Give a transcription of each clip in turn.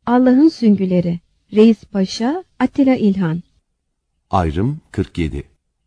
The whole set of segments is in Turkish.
Allah'ın Süngüleri, Reis Paşa, Atilla İlhan. Ayrım 47.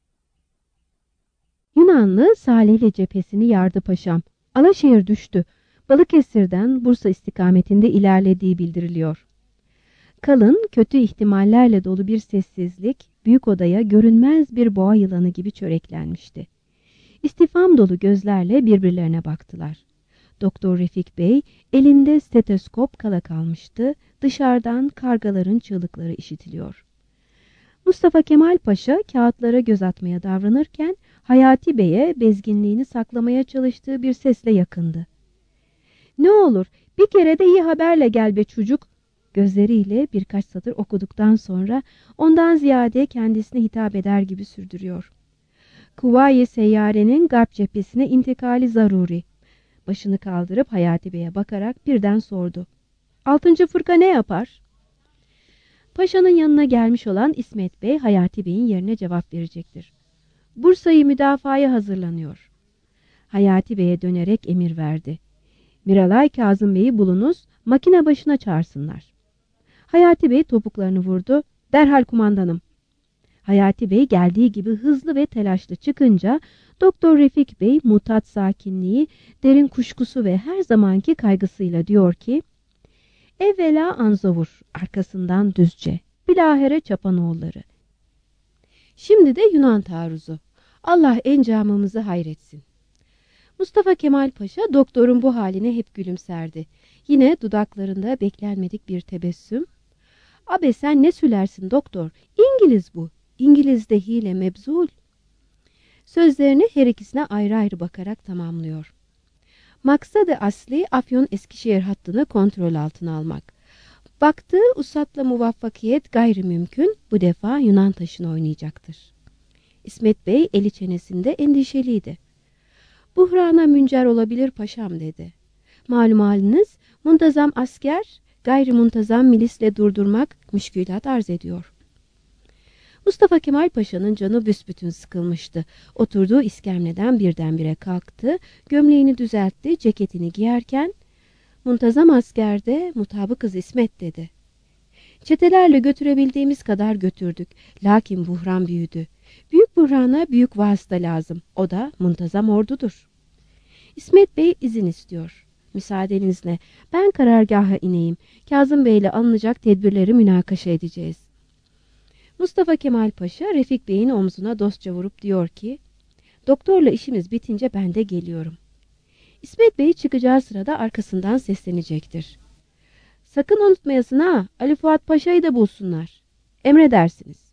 Yunanlı Salihli cephesini yardı paşam. Alaşehir düştü. Balıkesir'den Bursa istikametinde ilerlediği bildiriliyor. Kalın, kötü ihtimallerle dolu bir sessizlik, büyük odaya görünmez bir boğa yılanı gibi çöreklenmişti. İstifam dolu gözlerle birbirlerine baktılar. Doktor Refik Bey elinde stetoskop kala kalmıştı, dışarıdan kargaların çığlıkları işitiliyor. Mustafa Kemal Paşa kağıtlara göz atmaya davranırken Hayati Bey'e bezginliğini saklamaya çalıştığı bir sesle yakındı. "Ne olur bir kere de iyi haberle gel be çocuk." Gözleriyle birkaç satır okuduktan sonra ondan ziyade kendisine hitap eder gibi sürdürüyor. "Kuvayi Seyyare'nin Garp cephesine intikali zaruri." Başını kaldırıp Hayati Bey'e bakarak birden sordu. "Altıncı fırka ne yapar?" Paşa'nın yanına gelmiş olan İsmet Bey, Hayati Bey'in yerine cevap verecektir. "Bursa'yı müdafaya hazırlanıyor." Hayati Bey'e dönerek emir verdi. "Miralay Kazım Bey'i bulunuz, makine başına çağırsınlar." Hayati Bey topuklarını vurdu. "Derhal kumandanım." Hayati Bey geldiği gibi hızlı ve telaşlı çıkınca Doktor Refik Bey mutat sakinliği, derin kuşkusu ve her zamanki kaygısıyla diyor ki: "Evvela Anzavur, arkasından Düzce, bilahare Çapanoğulları. Şimdi de Yunan taarruzu. Allah encamımızı hayretsin." Mustafa Kemal Paşa doktorun bu haline hep gülümserdi. Yine dudaklarında beklenmedik bir tebessüm. "Abe sen ne sülersin doktor? İngiliz bu. İngiliz'de hile mebzul." Sözlerini her ikisine ayrı ayrı bakarak tamamlıyor. Maksadı asli Afyon-Eskişehir hattını kontrol altına almak. Baktığı usatla muvaffakiyet gayrimümkün, bu defa Yunan taşını oynayacaktır. İsmet Bey eli çenesinde endişeliydi. "Buhrana müncer olabilir paşam," dedi. "Malum haliniz, muntazam asker, gayrimuntazam milisle durdurmak müşkülat arz ediyor." Mustafa Kemal Paşa'nın canı büsbütün sıkılmıştı. Oturduğu iskemleden birdenbire kalktı, gömleğini düzeltti, ceketini giyerken "Muntazam askerde mutabıkız İsmet," dedi. "Çetelerle götürebildiğimiz kadar götürdük. Lakin buhran büyüdü. Büyük buhrana büyük vasıta lazım. O da muntazam ordudur." İsmet Bey izin istiyor. "Müsaadenizle ben karargaha ineyim. Kazım Bey'le alınacak tedbirleri münakaşa edeceğiz." Mustafa Kemal Paşa Refik Bey'in omzuna dostça vurup diyor ki: "Doktorla işimiz bitince ben de geliyorum." İsmet Bey çıkacağı sırada arkasından seslenecektir. "Sakın unutmayasın ha, Ali Fuat Paşa'yı da bulsunlar." "Emredersiniz."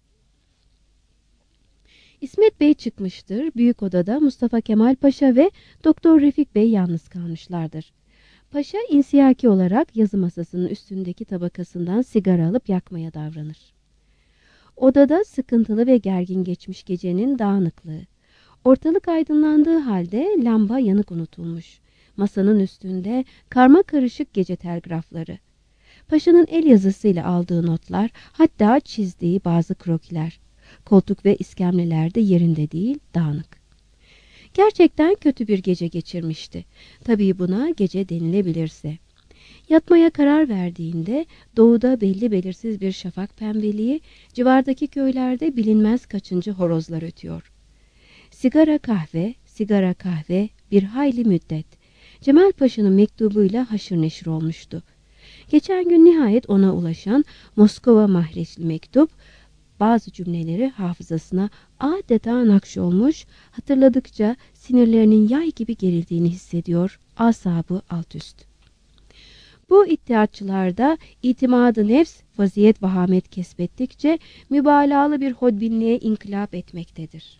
İsmet Bey çıkmıştır. Büyük odada Mustafa Kemal Paşa ve Doktor Refik Bey yalnız kalmışlardır. Paşa insiyaki olarak yazı masasının üstündeki tabakasından sigara alıp yakmaya davranır. Odada sıkıntılı ve gergin geçmiş gecenin dağınıklığı. Ortalık aydınlandığı halde lamba yanık unutulmuş. Masanın üstünde karma karışık gece telgrafları. Paşa'nın el yazısıyla aldığı notlar, hatta çizdiği bazı krokiler. Koltuk ve iskemleler de yerinde değil, dağınık. Gerçekten kötü bir gece geçirmişti. Tabii buna gece denilebilirse. Yatmaya karar verdiğinde doğuda belli belirsiz bir şafak pembeliği, civardaki köylerde bilinmez kaçıncı horozlar ötüyor. Sigara kahve, sigara kahve bir hayli müddet. Cemal Paşa'nın mektubuyla haşır neşir olmuştu. Geçen gün nihayet ona ulaşan Moskova mahreçli mektup, bazı cümleleri hafızasına adeta nakş olmuş, hatırladıkça sinirlerinin yay gibi gerildiğini hissediyor, asabı alt üst. Bu iddiatçılarda itimadı nefs, vaziyet vahamet kesbettikçe mübalağalı bir hodbinliğe inkılap etmektedir.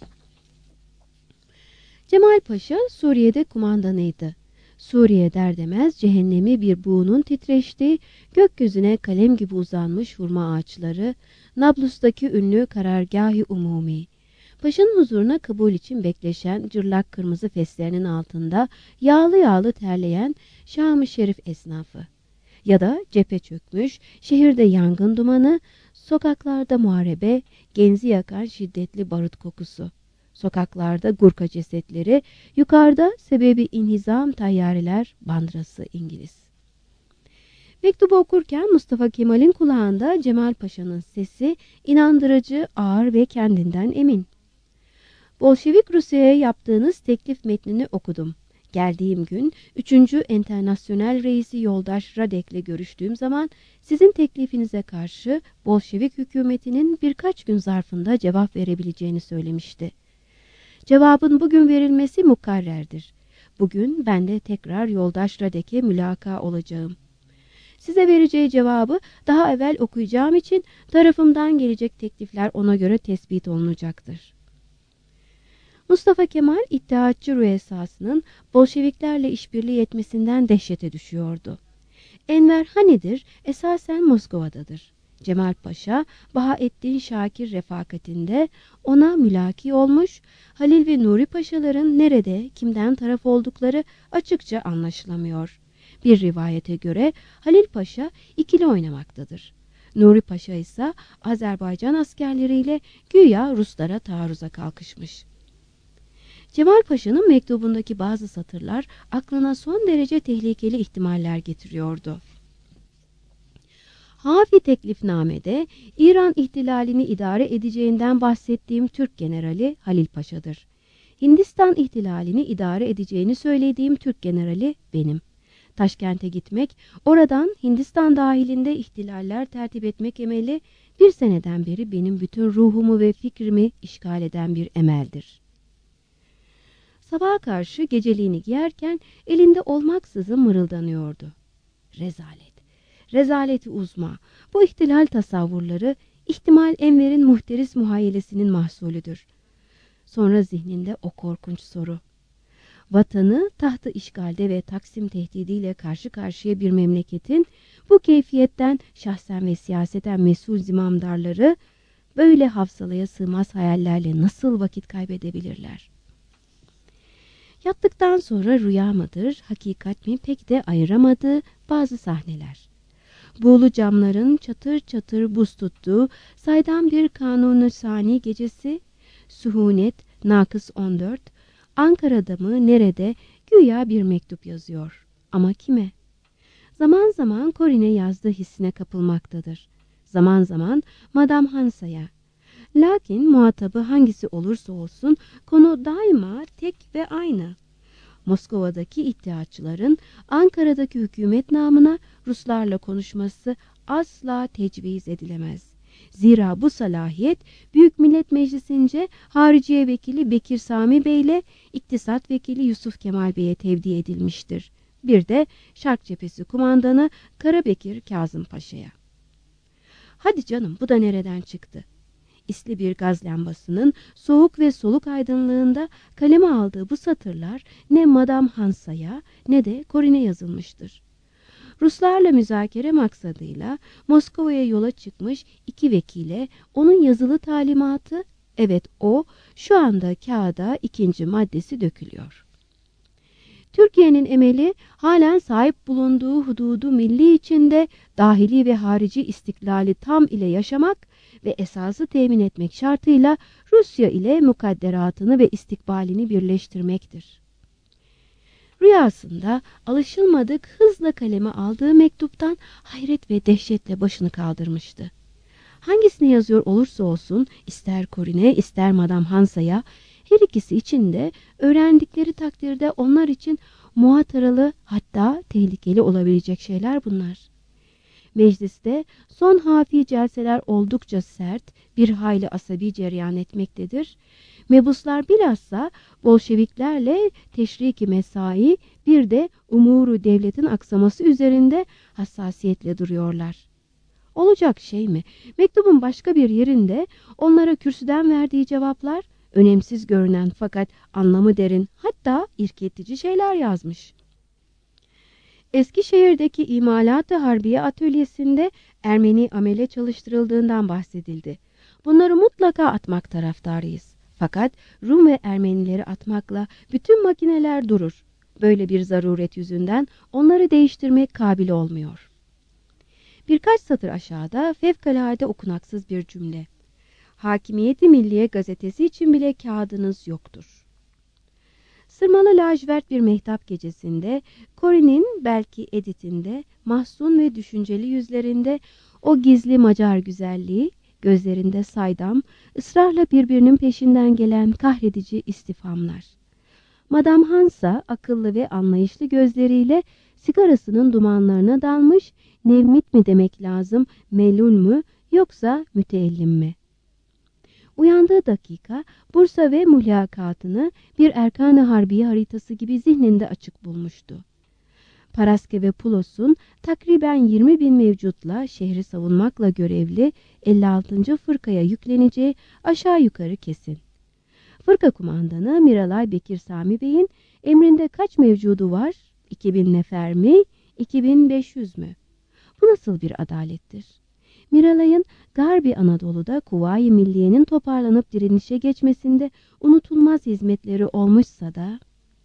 Cemal Paşa Suriye'de kumandanıydı. Suriye der demez cehennemi bir buğunun titreştiği, gökyüzüne kalem gibi uzanmış hurma ağaçları, Nablus'taki ünlü karargâh-ı umumi, Paşa'nın huzuruna kabul için bekleşen cırlak kırmızı feslerinin altında yağlı yağlı terleyen Şam-ı Şerif esnafı, ya da cephe çökmüş, şehirde yangın dumanı, sokaklarda muharebe, genzi yakan şiddetli barut kokusu. Sokaklarda Gurka cesetleri, yukarıda sebebi inhizam tayyareler, bandırası İngiliz. Mektubu okurken Mustafa Kemal'in kulağında Cemal Paşa'nın sesi inandırıcı, ağır ve kendinden emin. Bolşevik Rusya'ya yaptığınız teklif metnini okudum. Geldiğim gün 3. Enternasyonel Reisi Yoldaş Radek'le görüştüğüm zaman sizin teklifinize karşı Bolşevik hükümetinin birkaç gün zarfında cevap verebileceğini söylemişti. Cevabın bugün verilmesi mukarrerdir. Bugün ben de tekrar Yoldaş Radek'e mülaka olacağım. Size vereceği cevabı daha evvel okuyacağım için tarafımdan gelecek teklifler ona göre tespit olunacaktır. Mustafa Kemal İttihatçı rüyasasının Bolşeviklerle işbirliği etmesinden dehşete düşüyordu. Enver Hani'dir, esasen Moskova'dadır. Cemal Paşa, Bahaettin Şakir refakatinde ona mülaki olmuş, Halil ve Nuri Paşaların nerede, kimden taraf oldukları açıkça anlaşılamıyor. Bir rivayete göre Halil Paşa ikili oynamaktadır. Nuri Paşa ise Azerbaycan askerleriyle güya Ruslara taarruza kalkışmış. Cemal Paşa'nın mektubundaki bazı satırlar aklına son derece tehlikeli ihtimaller getiriyordu. Hafi teklifnamede İran ihtilalini idare edeceğinden bahsettiğim Türk generali Halil Paşa'dır. Hindistan ihtilalini idare edeceğini söylediğim Türk generali benim. Taşkent'e gitmek, oradan Hindistan dahilinde ihtilaller tertip etmek emeli bir seneden beri benim bütün ruhumu ve fikrimi işgal eden bir emeldir. Sabaha karşı geceliğini giyerken elinde olmaksızın mırıldanıyordu. Rezalet, rezaleti uzma, bu ihtilal tasavvurları ihtimal Enver'in muhteris muhayyelesinin mahsulüdür. Sonra zihninde o korkunç soru. Vatanı tahtı işgalde ve Taksim tehdidiyle karşı karşıya bir memleketin bu keyfiyetten şahsen ve siyaseten mesul zimamdarları böyle hafsalaya sığmaz hayallerle nasıl vakit kaybedebilirler? Yattıktan sonra rüya mıdır, hakikat mi pek de ayıramadığı bazı sahneler. Buğulu camların çatır çatır buz tuttuğu saydam bir Kanuni Sani gecesi, Sühunet, Nakıs 14, Ankara'da mı nerede güya bir mektup yazıyor. Ama kime? Zaman zaman Corinne yazdığı hissine kapılmaktadır. Zaman zaman Madame Hansa'ya. Lakin muhatabı hangisi olursa olsun konu daima tek ve aynı. Moskova'daki iddiaçıların Ankara'daki hükümet namına Ruslarla konuşması asla tecviz edilemez. Zira bu salahiyet Büyük Millet Meclisi'nce Hariciye Vekili Bekir Sami Bey ile İktisat Vekili Yusuf Kemal Bey'e tevdi edilmiştir. Bir de Şark Cephesi Kumandanı Karabekir Kazım Paşa'ya. Hadi canım, bu da nereden çıktı? İsli bir gaz lambasının soğuk ve soluk aydınlığında kaleme aldığı bu satırlar ne Madame Hansa'ya ne de Corinne yazılmıştır. Ruslarla müzakere maksadıyla Moskova'ya yola çıkmış iki vekile onun yazılı talimatı, evet o, şu anda kağıda ikinci maddesi dökülüyor. Türkiye'nin emeli halen sahip bulunduğu hududu milli içinde dahili ve harici istiklali tam ile yaşamak ve esası temin etmek şartıyla Rusya ile mukadderatını ve istikbalini birleştirmektir. Rüyasında alışılmadık hızla kaleme aldığı mektuptan hayret ve dehşetle başını kaldırmıştı. Hangisini yazıyor olursa olsun, ister Corinne ister Madame Hansa'ya, her ikisi için de öğrendikleri takdirde onlar için muhataralı, hatta tehlikeli olabilecek şeyler bunlar. Mecliste son hafi celseler oldukça sert, bir hayli asabi cereyan etmektedir. Mebuslar bilhassa Bolşeviklerle teşriki mesai, bir de umuru devletin aksaması üzerinde hassasiyetle duruyorlar. Olacak şey mi? Mektubun başka bir yerinde onlara kürsüden verdiği cevaplar önemsiz görünen fakat anlamı derin, hatta irkiltici şeyler yazmış. Eskişehir'deki İmalat-ı Harbiye Atölyesi'nde Ermeni amele çalıştırıldığından bahsedildi. Bunları mutlaka atmak taraftarıyız. Fakat Rum ve Ermenileri atmakla bütün makineler durur. Böyle bir zaruret yüzünden onları değiştirmek kabil olmuyor. Birkaç satır aşağıda fevkalade okunaksız bir cümle. Hakimiyeti Milliye gazetesi için bile kağıdınız yoktur. Sırmalı lacivert bir mehtap gecesinde, Corinne'in belki Edith'inde, mahzun ve düşünceli yüzlerinde o gizli Macar güzelliği, gözlerinde saydam, ısrarla birbirinin peşinden gelen kahredici istifhamlar. Madame Hansa akıllı ve anlayışlı gözleriyle sigarasının dumanlarına dalmış, nevmit mi demek lazım, melun mu yoksa müteellim mi? Uyandığı dakika Bursa ve mülakatını bir Erkan-ı Harbiye haritası gibi zihninde açık bulmuştu. Paraske ve Pulos'un takriben 20.000 mevcutla şehri savunmakla görevli 56. fırkaya yükleneceği aşağı yukarı kesin. Fırka kumandanı Miralay Bekir Sami Bey'in emrinde kaç mevcudu var? 2000 nefer mi? 2500 mü? Bu nasıl bir adalettir? Miralay'ın Garbi Anadolu'da Kuvayi Milliye'nin toparlanıp direnişe geçmesinde unutulmaz hizmetleri olmuşsa da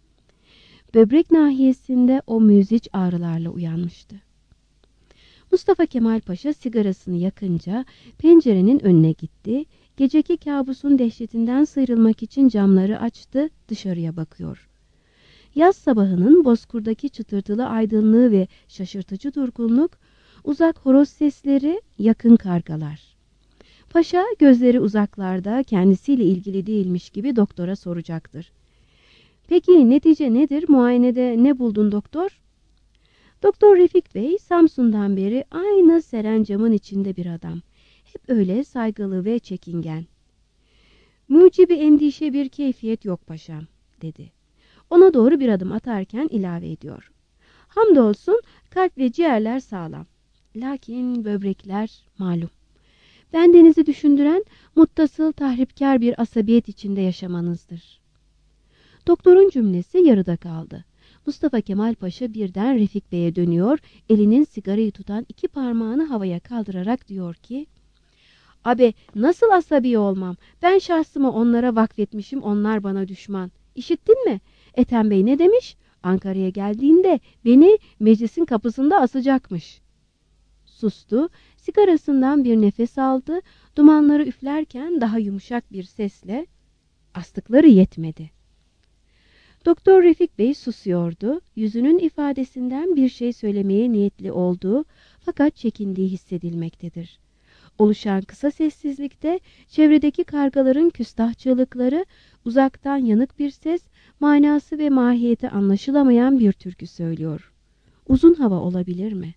böbrek nahiyesinde o müziç ağrılarla uyanmıştı. Mustafa Kemal Paşa sigarasını yakınca pencerenin önüne gitti, geceki kabusun dehşetinden sıyrılmak için camları açtı, dışarıya bakıyor. Yaz sabahının bozkurdaki çıtırtılı aydınlığı ve şaşırtıcı durgunluk, uzak horoz sesleri, yakın kargalar. Paşa gözleri uzaklarda, kendisiyle ilgili değilmiş gibi doktora soracaktır. Peki netice nedir? Muayenede ne buldun doktor? Doktor Refik Bey Samsun'dan beri aynı seren camın içinde bir adam. Hep öyle saygılı ve çekingen. Mucibi endişe bir keyfiyet yok paşam, dedi. Ona doğru bir adım atarken ilave ediyor. Hamdolsun kalp ve ciğerler sağlam. Lakin böbrekler malum. Bendenizi düşündüren muttasıl tahripkar bir asabiyet içinde yaşamanızdır. Doktorun cümlesi yarıda kaldı. Mustafa Kemal Paşa birden Refik Bey'e dönüyor, elinin sigarayı tutan iki parmağını havaya kaldırarak diyor ki, "Abi nasıl asabi olmam? Ben şahsımı onlara vakfetmişim, onlar bana düşman. İşittin mi? Ethem Bey ne demiş? Ankara'ya geldiğinde beni meclisin kapısında asacakmış." Sustu, sigarasından bir nefes aldı, dumanları üflerken daha yumuşak bir sesle, "Astıkları yetmedi." Doktor Refik Bey susuyordu, yüzünün ifadesinden bir şey söylemeye niyetli olduğu fakat çekindiği hissedilmektedir. Oluşan kısa sessizlikte çevredeki kargaların küstahçılıkları, uzaktan yanık bir ses, manası ve mahiyeti anlaşılamayan bir türkü söylüyor. Uzun hava olabilir mi?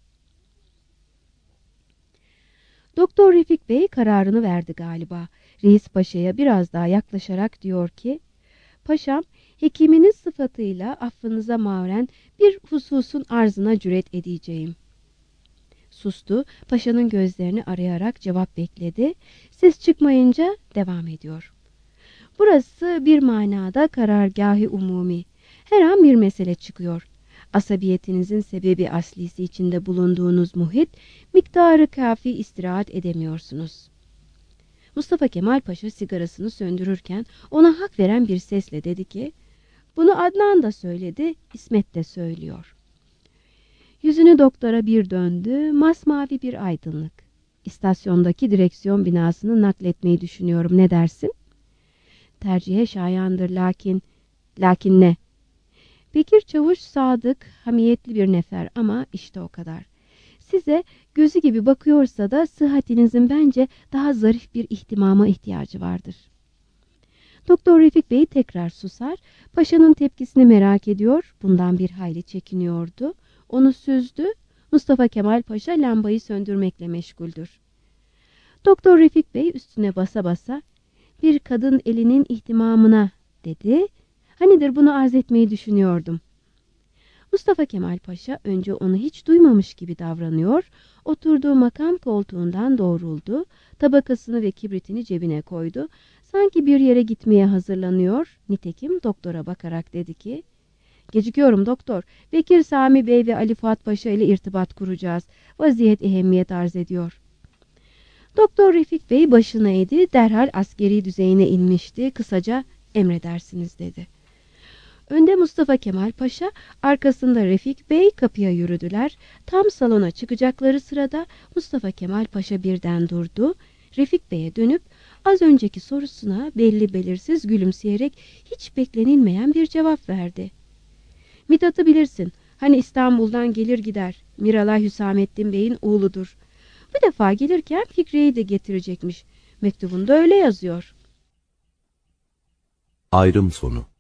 Doktor Refik Bey kararını verdi galiba. Reis Paşa'ya biraz daha yaklaşarak diyor ki, "Paşam, hekiminiz sıfatıyla affınıza mavren bir hususun arzına cüret edeceğim." Sustu, paşanın gözlerini arayarak cevap bekledi. Ses çıkmayınca devam ediyor. "Burası bir manada karargâh-ı umumi. Her an bir mesele çıkıyor. Asabiyetinizin sebebi aslisi içinde bulunduğunuz muhit, miktarı kafi istirahat edemiyorsunuz." Mustafa Kemal Paşa sigarasını söndürürken ona hak veren bir sesle dedi ki, "Bunu Adnan da söyledi, İsmet de söylüyor." Yüzünü doktora bir döndü, masmavi bir aydınlık. "İstasyondaki direksiyon binasını nakletmeyi düşünüyorum, ne dersin?" "Tercihe şayandır lakin ne?" Bekir Çavuş sadık, hamiyetli bir nefer ama işte o kadar. Size gözü gibi bakıyorsa da sıhhatinizin bence daha zarif bir ihtimama ihtiyacı vardır. Doktor Refik Bey tekrar susar, paşanın tepkisini merak ediyor, bundan bir hayli çekiniyordu. Onu süzdü, Mustafa Kemal Paşa lambayı söndürmekle meşguldür. Doktor Refik Bey üstüne basa basa, "Bir kadın elinin ihtimamına," dedi. "Hanidir bunu arz etmeyi düşünüyordum." Mustafa Kemal Paşa önce onu hiç duymamış gibi davranıyor, oturduğu makam koltuğundan doğruldu, tabakasını ve kibritini cebine koydu, sanki bir yere gitmeye hazırlanıyor, nitekim doktora bakarak dedi ki, "Gecikiyorum doktor, Bekir Sami Bey ve Ali Fuat Paşa ile irtibat kuracağız, vaziyet ehemmiyet arz ediyor." Doktor Refik Bey başını eğdi, derhal askeri düzeyine inmişti, kısaca, "Emredersiniz," dedi. Önde Mustafa Kemal Paşa, arkasında Refik Bey kapıya yürüdüler. Tam salona çıkacakları sırada Mustafa Kemal Paşa birden durdu. Refik Bey'e dönüp, Az önceki sorusuna belli belirsiz gülümseyerek hiç beklenilmeyen bir cevap verdi. Mithat'ı bilirsin. Hani İstanbul'dan gelir gider. Miralay Hüsamettin Bey'in oğludur. Bu defa gelirken Fikriye'yi de getirecekmiş. Mektubunda öyle yazıyor. Ayrım sonu.